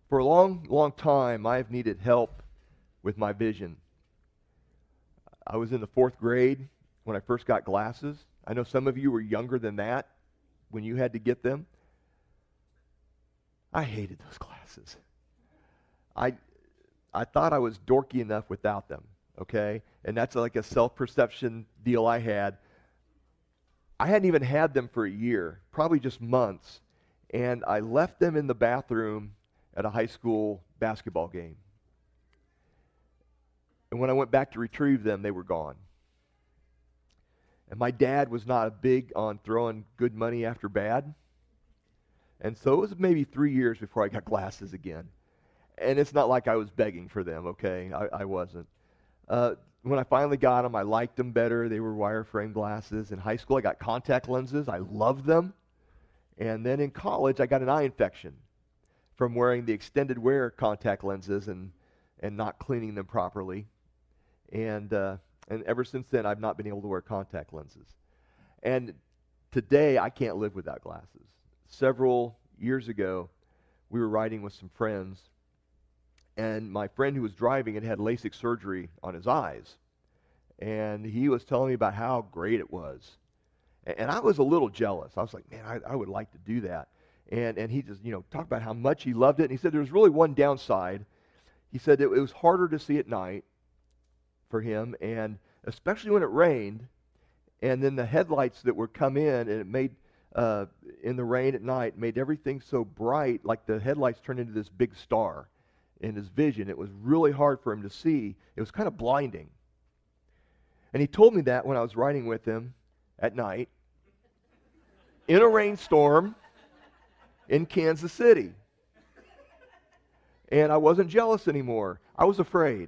For a long, long time, I've needed help with my vision. I was in the fourth grade when I first got glasses. I know some of you were younger than that when you had to get them. I hated those glasses. I thought I was dorky enough without them, okay? And that's like a self-perception deal I had. I hadn't even had them for a year, probably just months, and I left them in the bathroom at a high school basketball game. And when I went back to retrieve them, they were gone. And my dad was not big on throwing good money after bad. And so it was maybe 3 years before I got glasses again. And it's not like I was begging for them, okay? I wasn't. When I finally got them, I liked them better. They were wireframe glasses. In high school, I got contact lenses. I loved them. And then in college, I got an eye infection from wearing the extended wear contact lenses and not cleaning them properly. And ever since then, I've not been able to wear contact lenses. And today, I can't live without glasses. Several years ago, we were riding with some friends, and my friend who was driving had LASIK surgery on his eyes. And he was telling me about how great it was. And I was a little jealous. I was like, man, I would like to do that. And he just, talked about how much he loved it. And he said there was really one downside. He said it was harder to see at night for him, and especially when it rained, and then the headlights that would come in, and it made, in the rain at night, made everything so bright, like the headlights turned into this big star in his vision. It was really hard for him to see. It was kind of blinding. And he told me that when I was riding with him at night in a rainstorm in Kansas City. And I wasn't jealous anymore. I was afraid.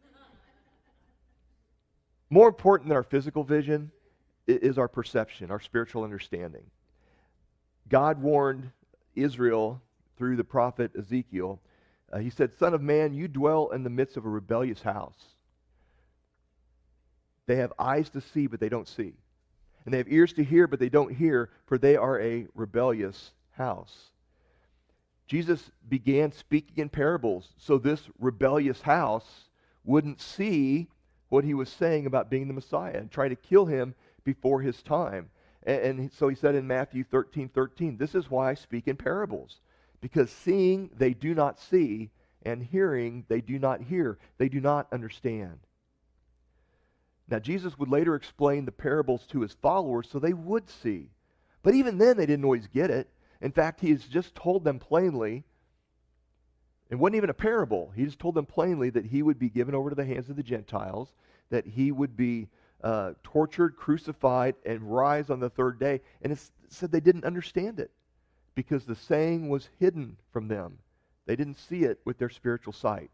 More important than our physical vision is our perception, our spiritual understanding. God warned Israel through the prophet Ezekiel. He said, "Son of man, you dwell in the midst of a rebellious house. They have eyes to see, but they don't see. And they have ears to hear, but they don't hear, for they are a rebellious house." Jesus began speaking in parables so this rebellious house wouldn't see what he was saying about being the Messiah and try to kill him before his time. And so he said in Matthew 13:13, "This is why I speak in parables, because seeing they do not see, and hearing they do not hear, they do not understand." Now Jesus would later explain the parables to his followers so they would see. But even then they didn't always get it. In fact, he has just told them plainly, it wasn't even a parable. He just told them plainly that he would be given over to the hands of the Gentiles, that he would be tortured, crucified, and rise on the third day. And it said they didn't understand it because the saying was hidden from them. They didn't see it with their spiritual sight.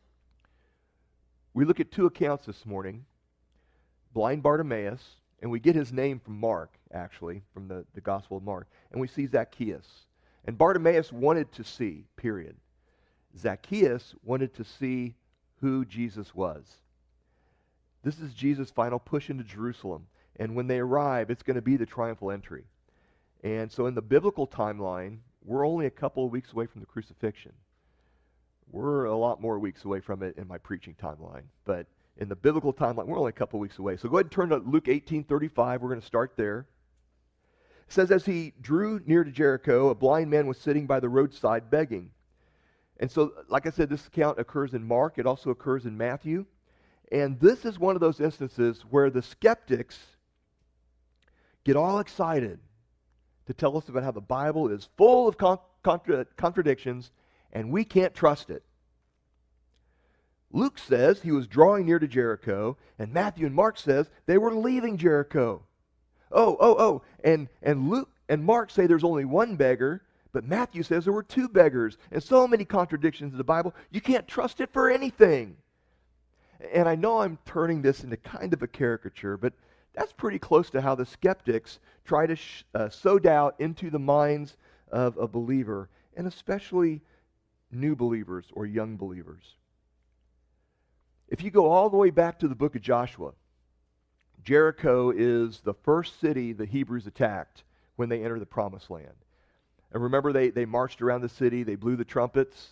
We look at two accounts this morning. Blind Bartimaeus, and we get his name from Mark, actually, from the Gospel of Mark. And we see Zacchaeus. And Bartimaeus wanted to see, period. Zacchaeus wanted to see who Jesus was. This is Jesus' final push into Jerusalem. And when they arrive, it's going to be the triumphal entry. And so in the biblical timeline, we're only a couple of weeks away from the crucifixion. We're a lot more weeks away from it in my preaching timeline. But in the biblical timeline, we're only a couple of weeks away. So go ahead and turn to Luke 18:35. We're going to start there. It says, "As he drew near to Jericho, a blind man was sitting by the roadside begging." And so, like I said, this account occurs in Mark. It also occurs in Matthew. And this is one of those instances where the skeptics get all excited to tell us about how the Bible is full of contradictions and we can't trust it. Luke says he was drawing near to Jericho, and Matthew and Mark says they were leaving Jericho. And Luke and Mark say there's only one beggar, but Matthew says there were two beggars. And so many contradictions in the Bible, you can't trust it for anything. And I know I'm turning this into kind of a caricature, but that's pretty close to how the skeptics try to sow doubt into the minds of a believer, and especially new believers or young believers. If you go all the way back to the book of Joshua, Jericho is the first city the Hebrews attacked when they entered the promised land. And remember, they marched around the city, they blew the trumpets,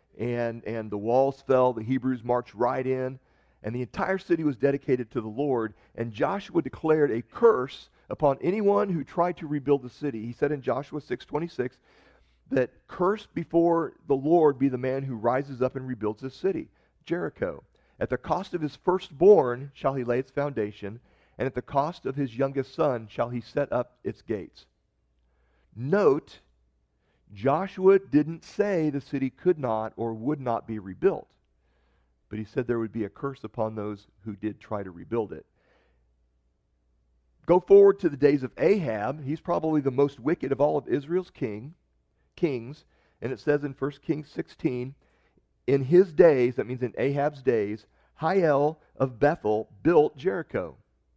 and the walls fell. The Hebrews marched right in, and the entire city was dedicated to the Lord. And Joshua declared a curse upon anyone who tried to rebuild the city. He said in Joshua 6:26 that cursed before the Lord be the man who rises up and rebuilds this city, Jericho. At the cost of his firstborn shall he lay its foundation, and at the cost of his youngest son shall he set up its gates. Note, Joshua didn't say the city could not or would not be rebuilt, but he said there would be a curse upon those who did try to rebuild it. Go forward to the days of Ahab. He's probably the most wicked of all of Israel's kings, and it says in 1 Kings 16, in his days, that means in Ahab's days, Hiel of Bethel built Jericho.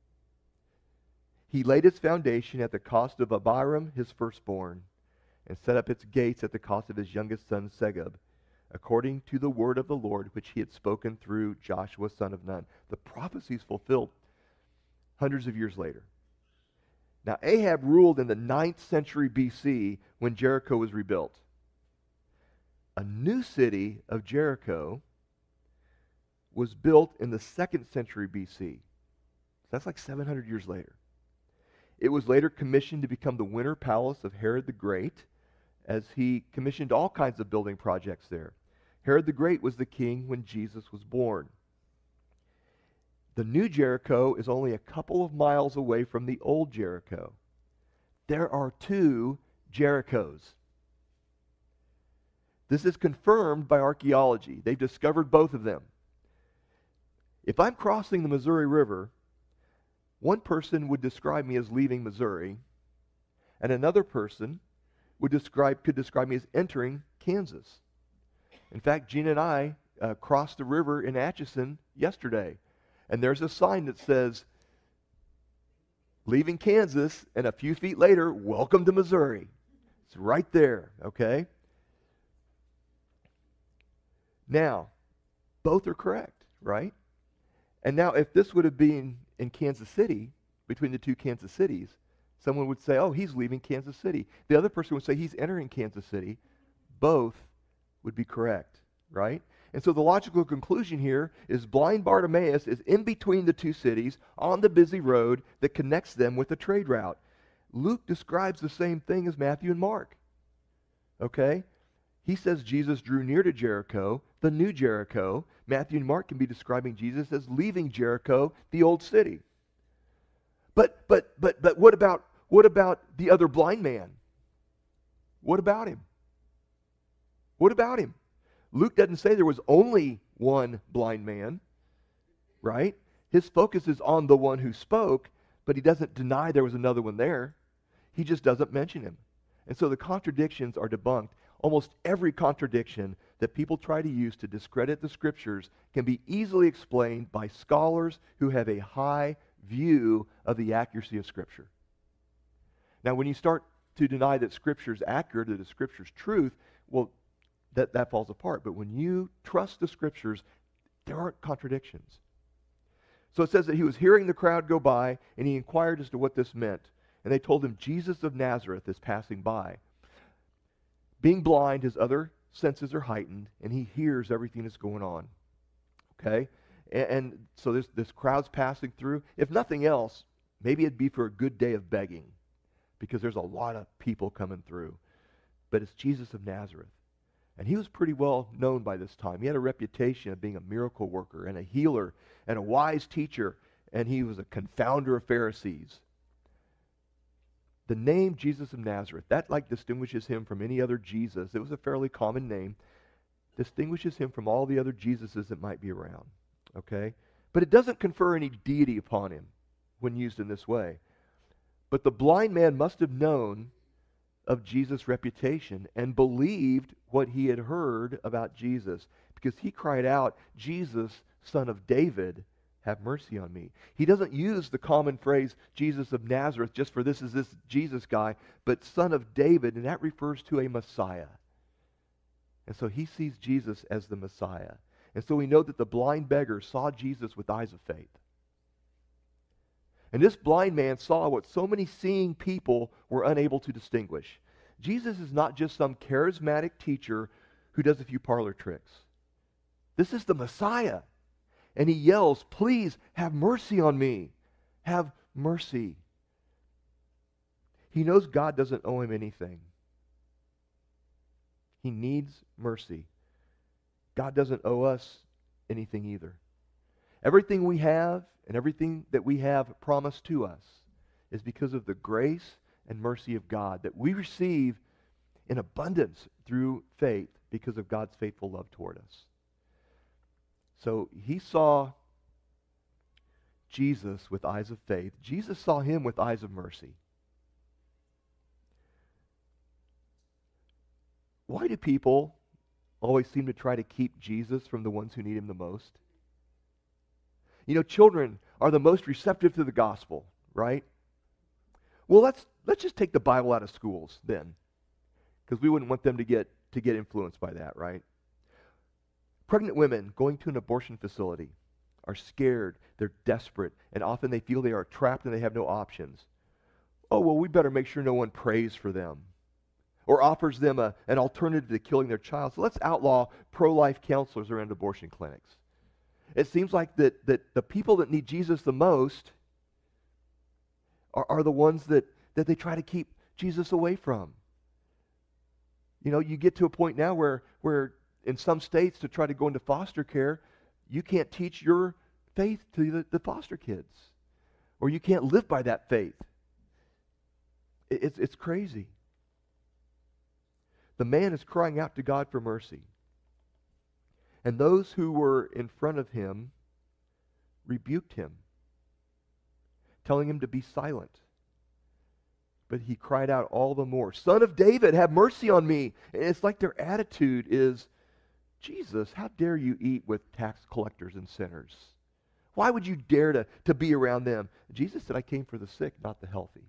He laid its foundation at the cost of Abiram, his firstborn, and set up its gates at the cost of his youngest son Segub, according to the word of the Lord which he had spoken through Joshua son of Nun. The prophecy is fulfilled hundreds of years later. Now Ahab ruled in the 9th century BC when Jericho was rebuilt. A new city of Jericho was built in the 2nd century BC. That's like 700 years later. It was later commissioned to become the winter palace of Herod the Great, as he commissioned all kinds of building projects there. Herod the Great was the king when Jesus was born. The new Jericho is only a couple of miles away from the old Jericho. There are 2 Jerichos. This is confirmed by archaeology. They've discovered both of them. If I'm crossing the Missouri River, one person would describe me as leaving Missouri, and another person could describe me as entering Kansas. In fact, Gina and I crossed the river in Atchison yesterday, and there's a sign that says, leaving Kansas, and a few feet later, welcome to Missouri. It's right there, okay? Now, both are correct, right? And now, if this would have been in Kansas City, between the 2 Kansas cities, someone would say, oh, he's leaving Kansas City. The other person would say he's entering Kansas City. Both would be correct, right? And so the logical conclusion here is blind Bartimaeus is in between the 2 cities on the busy road that connects them with the trade route. Luke describes the same thing as Matthew and Mark. Okay? He says Jesus drew near to Jericho, the new Jericho. Matthew and Mark can be describing Jesus as leaving Jericho, the old city. But what about the other blind man? What about him? What about him? Luke doesn't say there was only one blind man, right? His focus is on the one who spoke, but he doesn't deny there was another one there. He just doesn't mention him. And so the contradictions are debunked. Almost every contradiction that people try to use to discredit the Scriptures can be easily explained by scholars who have a high view of the accuracy of Scripture. Now, when you start to deny that Scripture is accurate, that the Scripture is truth, well, that falls apart. But when you trust the Scriptures, there aren't contradictions. So it says that he was hearing the crowd go by, and he inquired as to what this meant. And they told him, Jesus of Nazareth is passing by. Being blind, his other senses are heightened, and he hears everything that's going on. Okay? And so this crowd's passing through. If nothing else, maybe it'd be for a good day of begging, because there's a lot of people coming through. But it's Jesus of Nazareth. And he was pretty well known by this time. He had a reputation of being a miracle worker and a healer and a wise teacher, and he was a confounder of Pharisees. The name Jesus of Nazareth, that distinguishes him from any other Jesus. It was a fairly common name. Distinguishes him from all the other Jesuses that might be around. Okay? But it doesn't confer any deity upon him when used in this way. But the blind man must have known of Jesus' reputation and believed what he had heard about Jesus, because he cried out, Jesus, Son of David, have mercy on me. He doesn't use the common phrase, Jesus of Nazareth, just for this is this Jesus guy, but Son of David, and that refers to a Messiah. And so he sees Jesus as the Messiah. And so we know that the blind beggar saw Jesus with eyes of faith. And this blind man saw what so many seeing people were unable to distinguish. Jesus is not just some charismatic teacher who does a few parlor tricks. This is the Messiah. And he yells, please have mercy on me. Have mercy. He knows God doesn't owe him anything. He needs mercy. God doesn't owe us anything either. Everything we have and everything that we have promised to us is because of the grace and mercy of God that we receive in abundance through faith because of God's faithful love toward us. So he saw Jesus with eyes of faith. Jesus saw him with eyes of mercy. Why do people always seem to try to keep Jesus from the ones who need him the most? You know, children are the most receptive to the gospel, right? Well, let's just take the Bible out of schools then, because we wouldn't want them to get influenced by that, right? Pregnant women going to an abortion facility are scared, they're desperate, and often they feel they are trapped and they have no options. Oh, well, we better make sure no one prays for them or offers them an alternative to killing their child. So let's outlaw pro-life counselors around abortion clinics. It seems like that the people that need Jesus the most are the ones that they try to keep Jesus away from. You know, you get to a point now where in some states to try to go into foster care, you can't teach your faith to the foster kids. Or you can't live by that faith. It's crazy. The man is crying out to God for mercy. And those who were in front of him rebuked him, telling him to be silent. But he cried out all the more, Son of David, have mercy on me. And it's like their attitude is, Jesus, how dare you eat with tax collectors and sinners? Why would you dare to be around them? Jesus said, I came for the sick, not the healthy.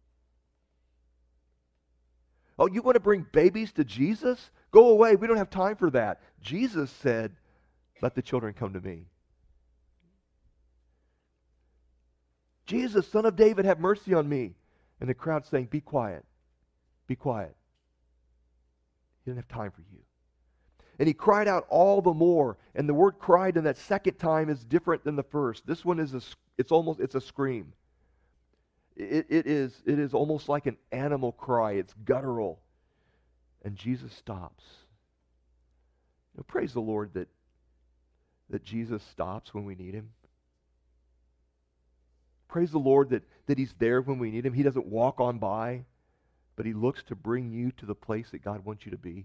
Oh, you want to bring babies to Jesus? Go away. We don't have time for that. Jesus said, let the children come to me. Jesus, Son of David, have mercy on me. And the crowd saying, be quiet. Be quiet. He didn't have time for you. And he cried out all the more. And the word cried in that second time is different than the first. This one is it's a scream. It is almost like an animal cry. It's guttural. And Jesus stops. You know, praise the Lord that Jesus stops when we need him. Praise the Lord that he's there when we need him. He doesn't walk on by, but he looks to bring you to the place that God wants you to be.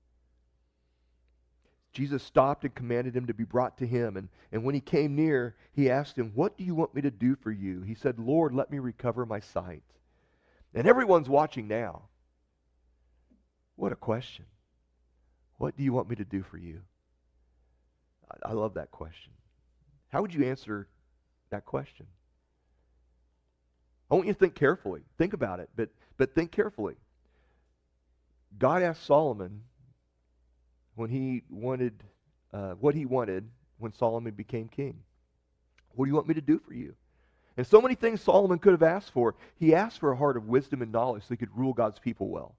Jesus stopped and commanded him to be brought to him. And when he came near, he asked him, what do you want me to do for you? He said, Lord, let me recover my sight. And everyone's watching now. What a question. What do you want me to do for you? I love that question. How would you answer that question? I want you to think carefully. Think about it, but think carefully. God asked Solomon when he wanted what he wanted when Solomon became king. What do you want me to do for you? And so many things Solomon could have asked for. He asked for a heart of wisdom and knowledge so he could rule God's people well.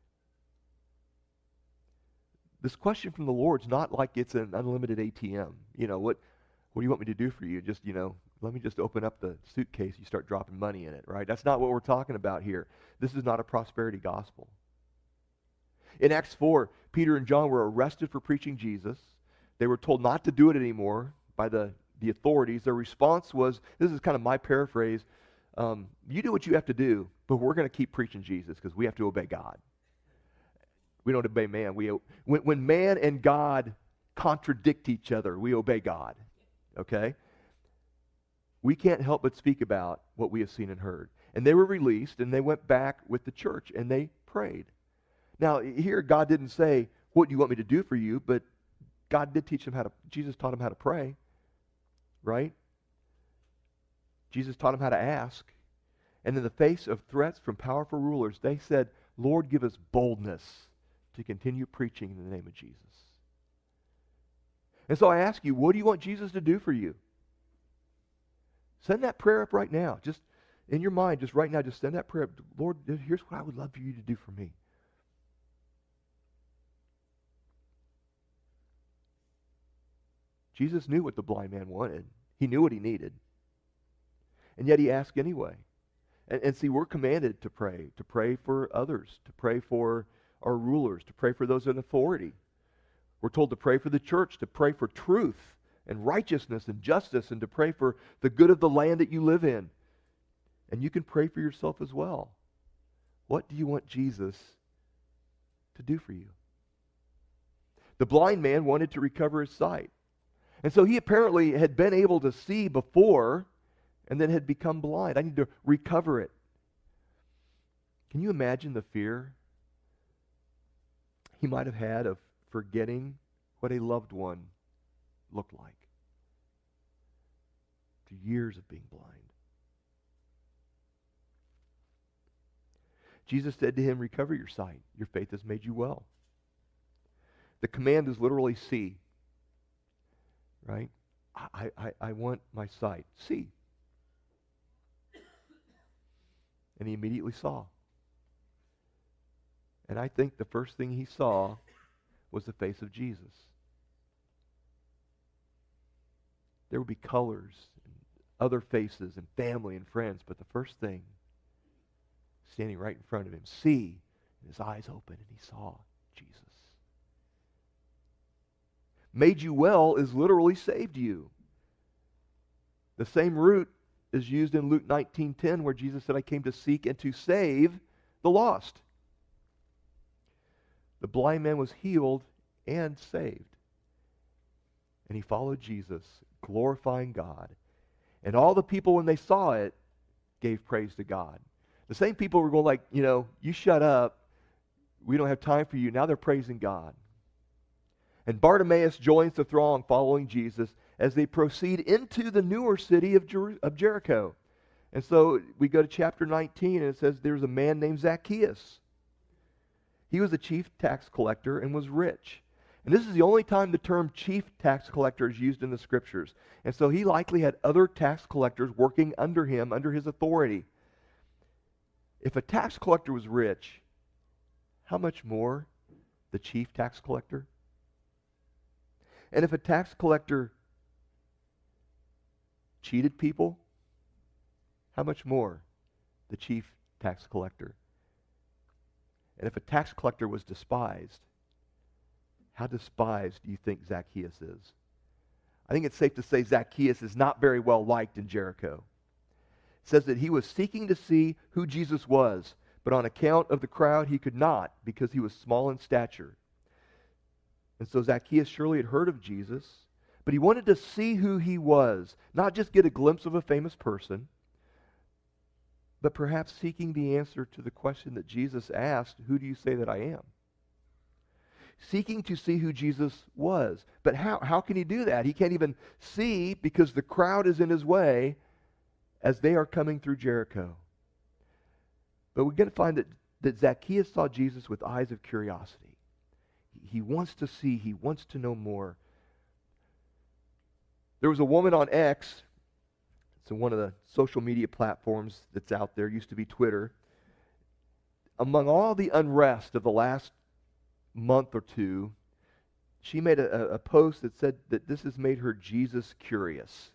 This question from the Lord is not like it's an unlimited ATM. You know, what do you want me to do for you? Just, let me just open up the suitcase, you start dropping money in it, right? That's not what we're talking about here. This is not a prosperity gospel. In Acts 4, Peter and John were arrested for preaching Jesus. They were told not to do it anymore by the authorities. Their response was, this is kind of my paraphrase, you do what you have to do, but we're going to keep preaching Jesus because we have to obey God. We don't obey man. When man and God contradict each other, we obey God. Okay? We can't help but speak about what we have seen and heard. And they were released, and they went back with the church, and they prayed. Now, here God didn't say, what do you want me to do for you? But God did teach them Jesus taught them how to pray, right? Jesus taught them how to ask. And in the face of threats from powerful rulers, they said, Lord, give us boldness to continue preaching in the name of Jesus. And so I ask you, what do you want Jesus to do for you? Send that prayer up right now. Just in your mind, just right now, just send that prayer up. Lord, here's what I would love for you to do for me. Jesus knew what the blind man wanted. He knew what he needed. And yet he asked anyway. And see, we're commanded to pray for others, to pray for our rulers, to pray for those in authority. We're told to pray for the church, to pray for truth and righteousness and justice, and to pray for the good of the land that you live in. And you can pray for yourself as well. What do you want Jesus to do for you? The blind man wanted to recover his sight. And so he apparently had been able to see before and then had become blind. I need to recover it. Can you imagine the fear he might have had of forgetting what a loved one looked like after years of being blind? Jesus said to him, recover your sight. Your faith has made you well. The command is literally see. Right? I want my sight. See. And he immediately saw. And I think the first thing he saw was the face of Jesus. There would be colors, and other faces, and family and friends, but the first thing, standing right in front of him, see, and his eyes open, and he saw Jesus. Made you well is literally saved you. The same root is used in Luke 19:10, where Jesus said, I came to seek and to save the lost. The blind man was healed and saved. And he followed Jesus, glorifying God. And all the people, when they saw it, gave praise to God. The same people were going like, you shut up. We don't have time for you. Now they're praising God. And Bartimaeus joins the throng following Jesus as they proceed into the newer city of Jericho. And so we go to chapter 19, and it says there's a man named Zacchaeus. He was a chief tax collector and was rich. And this is the only time the term chief tax collector is used in the Scriptures. And so he likely had other tax collectors working under him, under his authority. If a tax collector was rich, how much more the chief tax collector? And if a tax collector cheated people, how much more the chief tax collector? And if a tax collector was despised, how despised do you think Zacchaeus is? I think it's safe to say Zacchaeus is not very well liked in Jericho. It says that he was seeking to see who Jesus was, but on account of the crowd he could not, because he was small in stature. And so Zacchaeus surely had heard of Jesus, but he wanted to see who he was, not just get a glimpse of a famous person, but perhaps seeking the answer to the question that Jesus asked, who do you say that I am? Seeking to see who Jesus was. But how can he do that? He can't even see because the crowd is in his way as they are coming through Jericho. But we're going to find that Zacchaeus saw Jesus with eyes of curiosity. He wants to see. He wants to know more. There was a woman on X. It's one of the social media platforms that's out there. It used to be Twitter. Among all the unrest of the last month or two, she made a post that said that this has made her Jesus curious.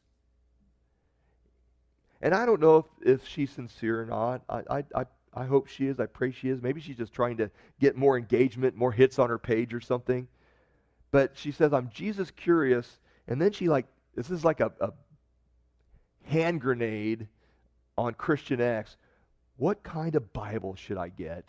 And I don't know if she's sincere or not. I hope she is. I pray she is. Maybe she's just trying to get more engagement, more hits on her page or something. But she says, I'm Jesus curious. And then this is like a hand grenade on Christian X. What kind of Bible should I get?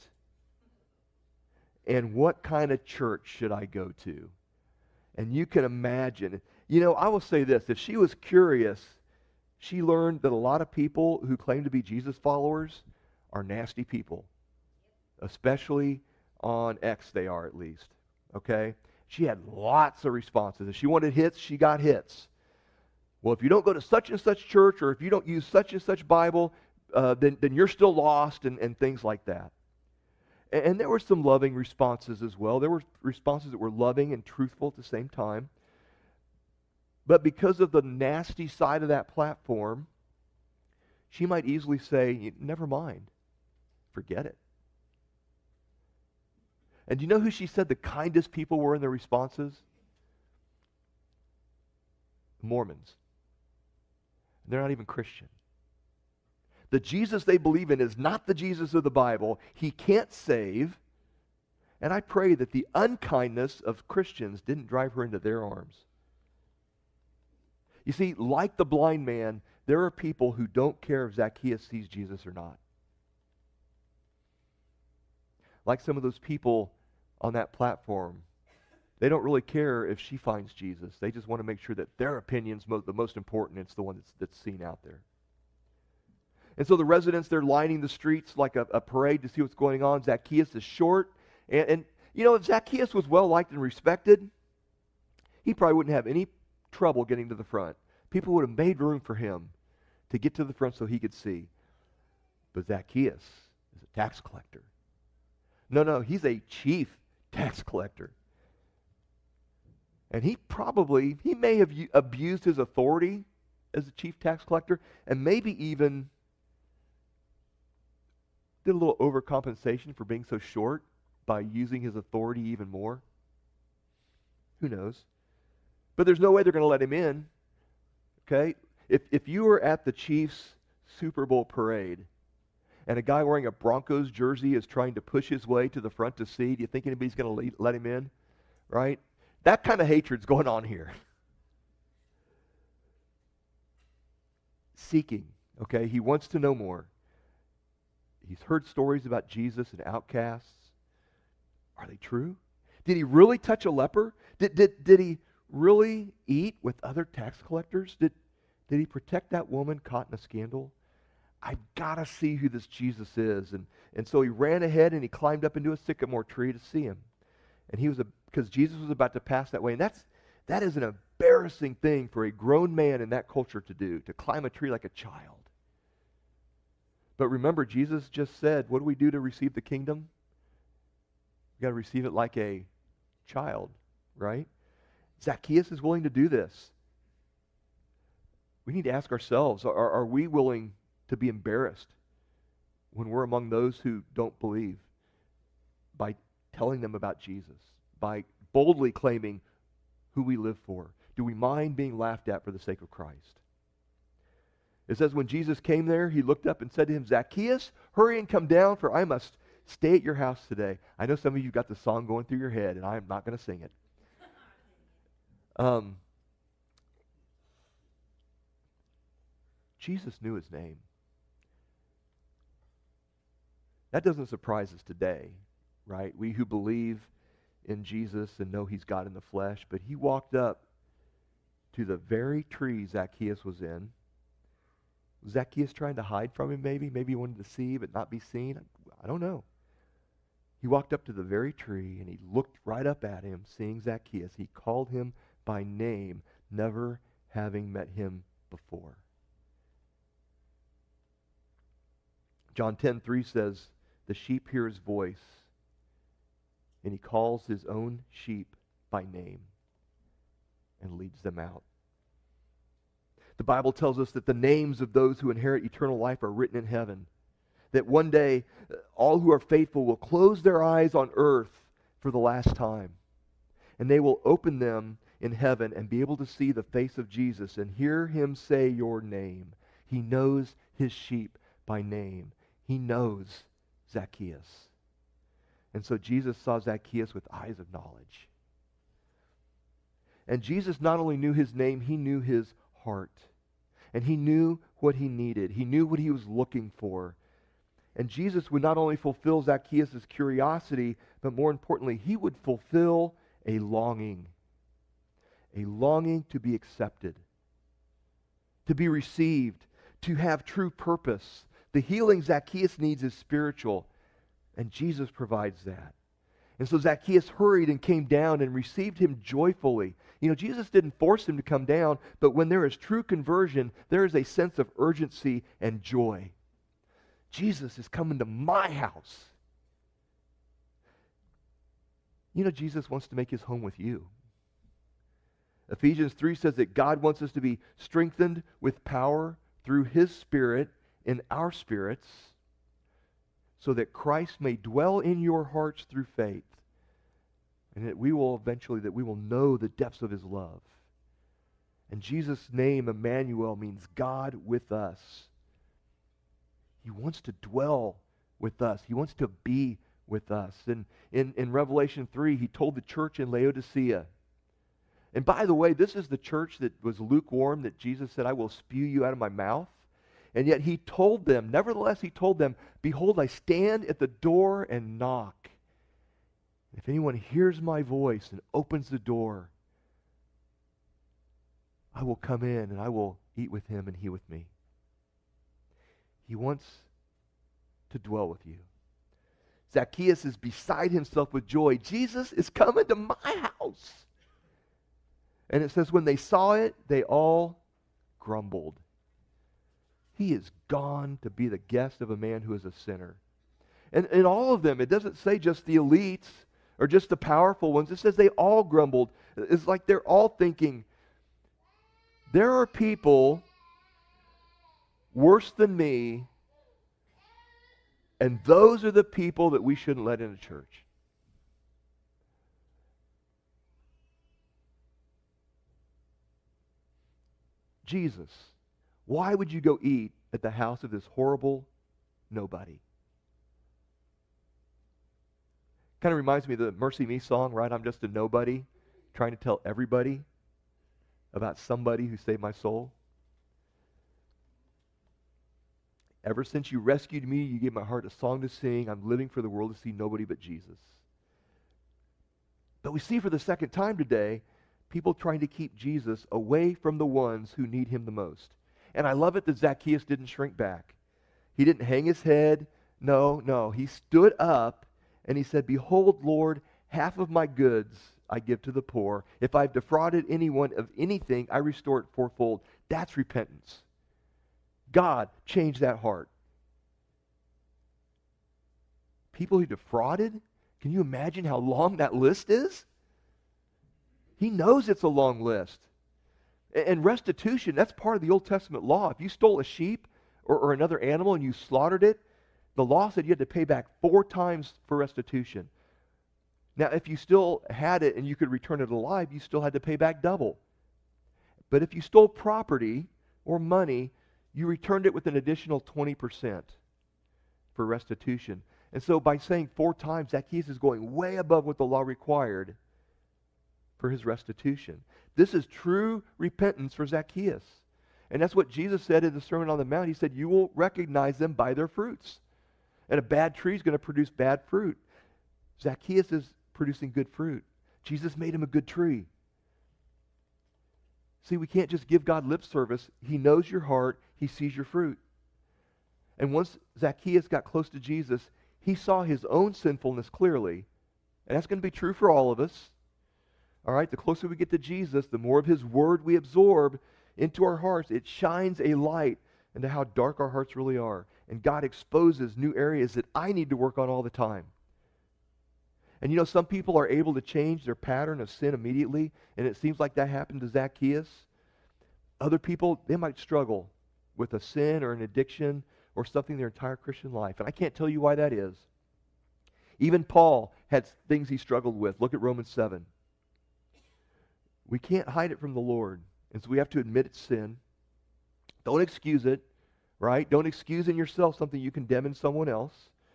And what kind of church should I go to? And you can imagine. I will say this. If she was curious, she learned that a lot of people who claim to be Jesus followers are nasty people. Especially on X, they are at least. Okay? She had lots of responses. If she wanted hits, she got hits. Well, if you don't go to such and such church, or if you don't use such and such Bible, then you're still lost, and things like that. And there were some loving responses as well. There were responses that were loving and truthful at the same time. But because of the nasty side of that platform, she might easily say, never mind. Forget it. And do you know who she said the kindest people were in their responses? Mormons. They're not even Christian. The Jesus they believe in is not the Jesus of the Bible. He can't save. And I pray that the unkindness of Christians didn't drive her into their arms. You see, like the blind man, there are people who don't care if Zacchaeus sees Jesus or not. Like some of those people on that platform, they don't really care if she finds Jesus. They just want to make sure that their opinion's the most important. It's the one that's seen out there. And so the residents, they're lining the streets like a parade to see what's going on. Zacchaeus is short. And you know, if Zacchaeus was well-liked and respected, he probably wouldn't have any trouble getting to the front. People would have made room for him to get to the front so he could see. But Zacchaeus is a tax collector. No, he's a chief tax collector. And he may have abused his authority as a chief tax collector, and maybe even did a little overcompensation for being so short by using his authority even more. Who knows? But there's no way they're going to let him in. Okay? If you were at the Chiefs Super Bowl parade and a guy wearing a Broncos jersey is trying to push his way to the front to see, do you think anybody's going to let him in? Right? That kind of hatred's going on here. Seeking. Okay? He wants to know more. He's heard stories about Jesus and outcasts. Are they true? Did he really touch a leper? Did he really eat with other tax collectors? Did he protect that woman caught in a scandal? I've got to see who this Jesus is. And so he ran ahead and he climbed up into a sycamore tree to see him. And because Jesus was about to pass that way. And that is an embarrassing thing for a grown man in that culture to do, to climb a tree like a child. But remember, Jesus just said, what do we do to receive the kingdom? We've got to receive it like a child, right? Zacchaeus is willing to do this. We need to ask ourselves, are we willing to be embarrassed when we're among those who don't believe by telling them about Jesus, by boldly claiming who we live for? Do we mind being laughed at for the sake of Christ? It says when Jesus came there, he looked up and said to him, Zacchaeus, hurry and come down, for I must stay at your house today. I know some of you got the song going through your head, and I am not going to sing it. Jesus knew his name. That doesn't surprise us today, right? We who believe in Jesus and know he's God in the flesh, but he walked up to the very tree Zacchaeus was in. Was Zacchaeus trying to hide from him maybe? Maybe he wanted to see but not be seen? I don't know. He walked up to the very tree and he looked right up at him, seeing Zacchaeus. He called him by name, never having met him before. John 10:3 says, the sheep hear his voice, and he calls his own sheep by name and leads them out. The Bible tells us that the names of those who inherit eternal life are written in heaven. That one day, all who are faithful will close their eyes on earth for the last time. And they will open them in heaven and be able to see the face of Jesus and hear him say your name. He knows his sheep by name. He knows Zacchaeus. And so Jesus saw Zacchaeus with eyes of knowledge. And Jesus not only knew his name, he knew his heart. And he knew what he needed. He knew what he was looking for. And Jesus would not only fulfill Zacchaeus' curiosity, but more importantly, he would fulfill a longing to be accepted, to be received, to have true purpose. The healing Zacchaeus needs is spiritual, and Jesus provides that. And so Zacchaeus hurried and came down and received him joyfully. You know, Jesus didn't force him to come down, but when there is true conversion, there is a sense of urgency and joy. Jesus is coming to my house. You know, Jesus wants to make his home with you. Ephesians 3 says that God wants us to be strengthened with power through his Spirit in our spirits, so that Christ may dwell in your hearts through faith, and that we will know the depths of his love And Jesus' name, Emmanuel, means God with us. He wants to dwell with us. He wants to be with us. And in Revelation 3, he told the church in Laodicea, and by the way, this is the church that was lukewarm, that Jesus said, I will spew you out of my mouth. And yet he told them, nevertheless he told them, behold, I stand at the door and knock. If anyone hears my voice and opens the door, I will come in and I will eat with him and he with me. He wants to dwell with you. Zacchaeus is beside himself with joy. Jesus is coming to my house. And it says when they saw it, they all grumbled. He is gone to be the guest of a man who is a sinner. And all of them, it doesn't say just the elites or just the powerful ones. It says they all grumbled. It's like they're all thinking, there are people worse than me, and those are the people that we shouldn't let into church. Jesus, why would you go eat at the house of this horrible nobody? Kind of reminds me of the Mercy Me song, right? I'm just a nobody trying to tell everybody about somebody who saved my soul. Ever since you rescued me, you gave my heart a song to sing. I'm living for the world to see nobody but Jesus. But we see for the second time today, people trying to keep Jesus away from the ones who need him the most. And I love it that Zacchaeus didn't shrink back. He didn't hang his head. No. He stood up and he said, behold, Lord, half of my goods I give to the poor. If I've defrauded anyone of anything, I restore it fourfold. That's repentance. God changed that heart. People who defrauded, can you imagine how long that list is? He knows it's a long list. And restitution, that's part of the Old Testament law. If you stole a sheep or another animal and you slaughtered it, the law said you had to pay back 4 times for restitution. Now, if you still had it and you could return it alive, you still had to pay back double. But if you stole property or money, you returned it with an additional 20% for restitution. And so by saying 4 times, Zacchaeus is going way above what the law required for his restitution. This is true repentance for Zacchaeus. And that's what Jesus said in the Sermon on the Mount. He said, you will recognize them by their fruits. And a bad tree is going to produce bad fruit. Zacchaeus is producing good fruit. Jesus made him a good tree. See, we can't just give God lip service. He knows your heart. He sees your fruit. And once Zacchaeus got close to Jesus, he saw his own sinfulness clearly. And that's going to be true for all of us. All right, the closer we get to Jesus, the more of his word we absorb into our hearts. It shines a light into how dark our hearts really are. And God exposes new areas that I need to work on all the time. And you know, some people are able to change their pattern of sin immediately, and it seems like that happened to Zacchaeus. Other people, they might struggle with a sin or an addiction or something their entire Christian life. And I can't tell you why that is. Even Paul had things he struggled with. Look at Romans 7. We can't hide it from the Lord. And so we have to admit it's sin. Don't excuse it, right? Don't excuse in yourself something you condemn in someone else.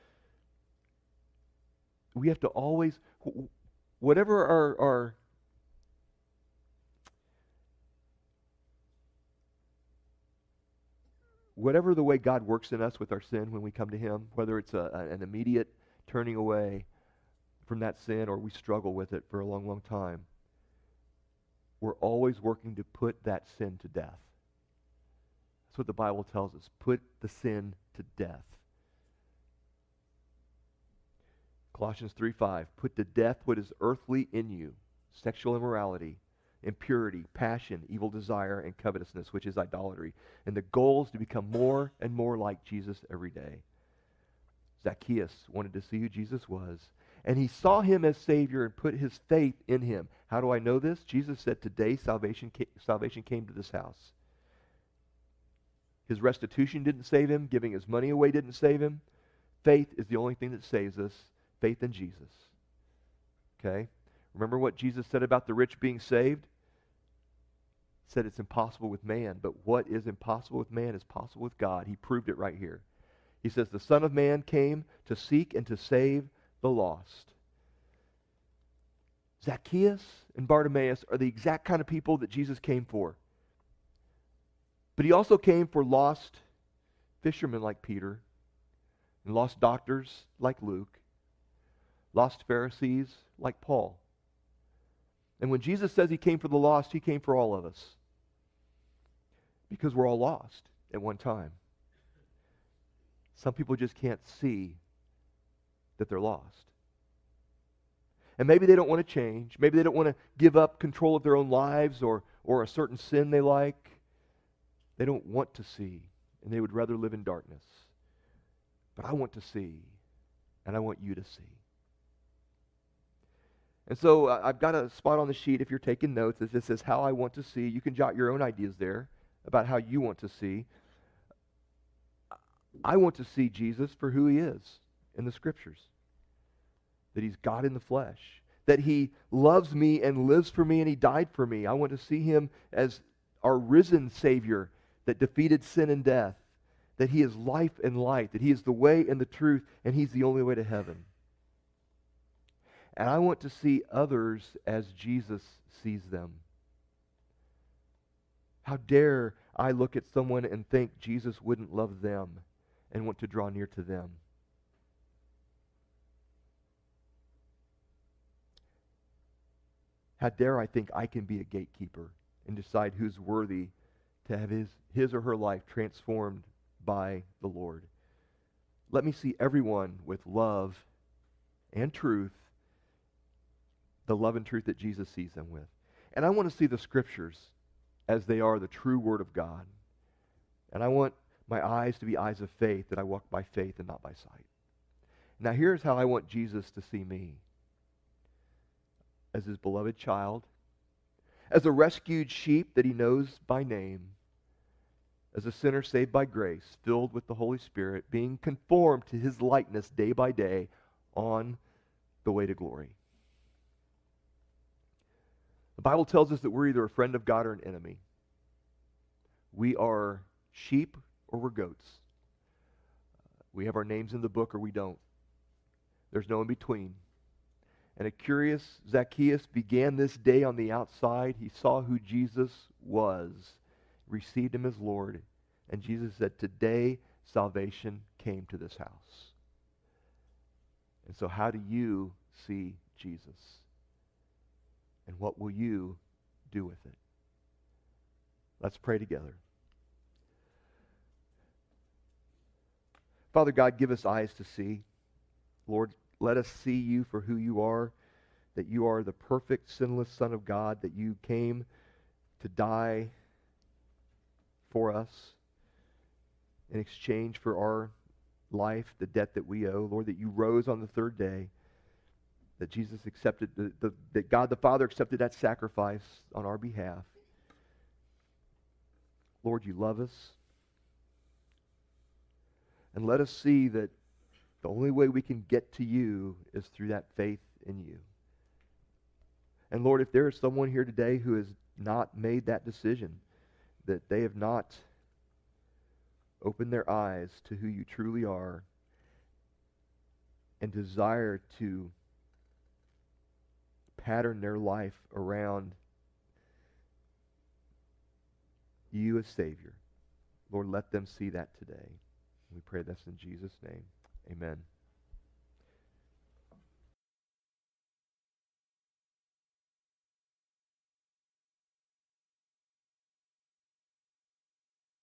We have to always, whatever our whatever the way God works in us with our sin when we come to him, whether it's an immediate turning away from that sin or we struggle with it for a long, long time, we're always working to put that sin to death. That's what the Bible tells us. Put the sin to death. Colossians 3:5, put to death what is earthly in you, sexual immorality, impurity, passion, evil desire, and covetousness, which is idolatry. And the goal is to become more and more like Jesus every day. Zacchaeus wanted to see who Jesus was, and he saw him as Savior and put his faith in him. How do I know this? Jesus said, today salvation came to this house. His restitution didn't save him. Giving his money away didn't save him. Faith is the only thing that saves us. Faith in Jesus. Okay? Remember what Jesus said about the rich being saved? said it's impossible with man, but what is impossible with man is possible with God. He proved it right here. He says the Son of Man came to seek and to save the lost. Zacchaeus and Bartimaeus are the exact kind of people that Jesus came for. But he also came for lost fishermen like Peter, and lost doctors like Luke, lost Pharisees like Paul. And when Jesus says he came for the lost, he came for all of us. Because we're all lost at one time. Some people just can't see that they're lost. And maybe they don't want to change. Maybe they don't want to give up control of their own lives or a certain sin they like. They don't want to see, and they would rather live in darkness. But I want to see, and I want you to see. And so I've got a spot on the sheet, if you're taking notes, that says how I want to see. You can jot your own ideas there about how you want to see. I want to see Jesus for who he is in the Scriptures. That he's God in the flesh. That he loves me and lives for me and he died for me. I want to see him as our risen Savior that defeated sin and death. That he is life and light. That he is the way and the truth and he's the only way to heaven. And I want to see others as Jesus sees them. How dare I look at someone and think Jesus wouldn't love them and want to draw near to them? How dare I think I can be a gatekeeper and decide who's worthy to have his or her life transformed by the Lord? Let me see everyone with love and truth, the love and truth that Jesus sees them with. And I want to see the Scriptures as they are the true Word of God. And I want my eyes to be eyes of faith, that I walk by faith and not by sight. Now here's how I want Jesus to see me. As his beloved child, as a rescued sheep that he knows by name, as a sinner saved by grace, filled with the Holy Spirit, being conformed to his likeness day by day on the way to glory. The Bible tells us that we're either a friend of God or an enemy. We are sheep or we're goats. We have our names in the book or we don't. There's no in between. And a curious Zacchaeus began this day on the outside. He saw who Jesus was, received him as Lord, and Jesus said, today salvation came to this house. And so how do you see Jesus? And what will you do with it? Let's pray together. Father God, give us eyes to see. Lord, let us see you for who you are, that you are the perfect, sinless Son of God, that you came to die for us in exchange for our life, the debt that we owe. Lord, that you rose on the third day, that Jesus accepted, that God the Father accepted that sacrifice on our behalf. Lord, you love us. And let us see that the only way we can get to you is through that faith in you. And Lord, if there is someone here today who has not made that decision, that they have not opened their eyes to who you truly are and desire to pattern their life around you as Savior, Lord, let them see that today. We pray this in Jesus' name. Amen.